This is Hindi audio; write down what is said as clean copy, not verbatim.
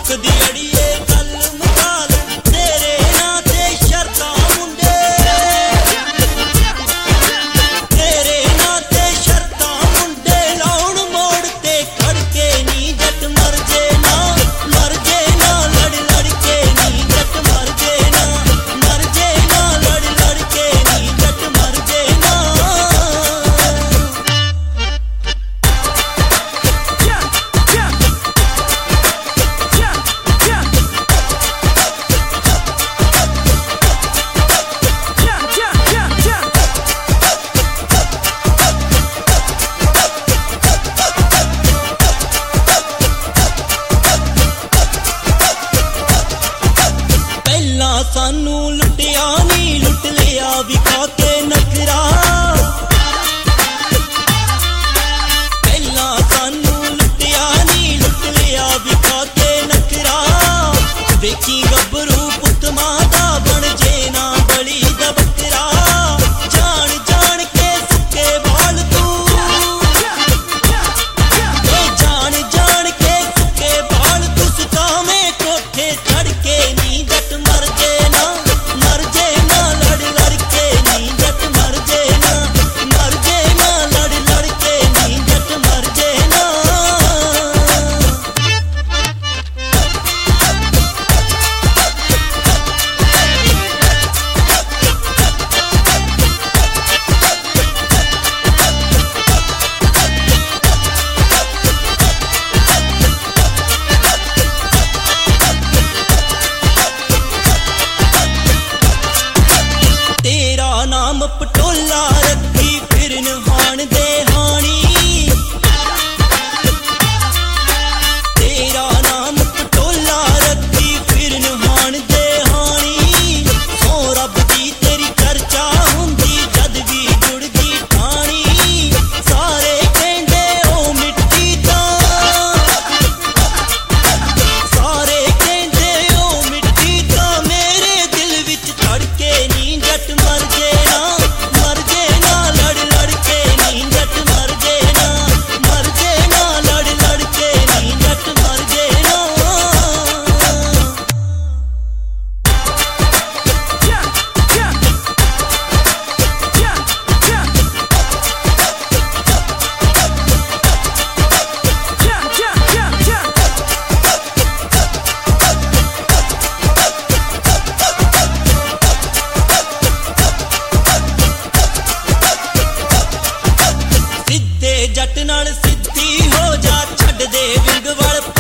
मुकदी अड़िए गल मुकाल तेरे ना ते शर्तां मुंडे तेरे ना ते शर्तां मुंडे लाउण मोड़ ते खड़के नी जट मर जे ना लड़ लड़ के नी जट मर जे ना लड़ लड़ के नी जट मर जे ना। सानू लुटिया नी लुट लिया विखा के नखरा पहला सानू लुटिया नी लुट लिया विखा के नखरा देखी गबरू पुत मादा बन जे ना बड़ी दा बकरा जान जान के सुके बाल तू जान जान के सुके बाल तू सुकावे कोठे चढ़ के नी जट मर जे ना लड़ लड़ के नी जट मर जे ना लड़ लड़ के नी जट मर जे ना। तेरा नाम पटोला रखी फिरन हाण दे हाणी तेरा नाम पटोला रखी फिरन हाण दे हाणी सो रब दी तेरी चर्चा हुंदी जद भी जुड़दी ठाणी सारे कहंदे ओ मिट्टी दा सारे कहंदे ओ मिट्टी दा मेरे दिल विच धड़के नी जट मर जे ना लड़ लड़ के नी जट मर जे ना लड़ लड़ के नी जट मर जे ना। सिद्धे जट नाल सिद्धि हो जा छड्ड दे विंग वल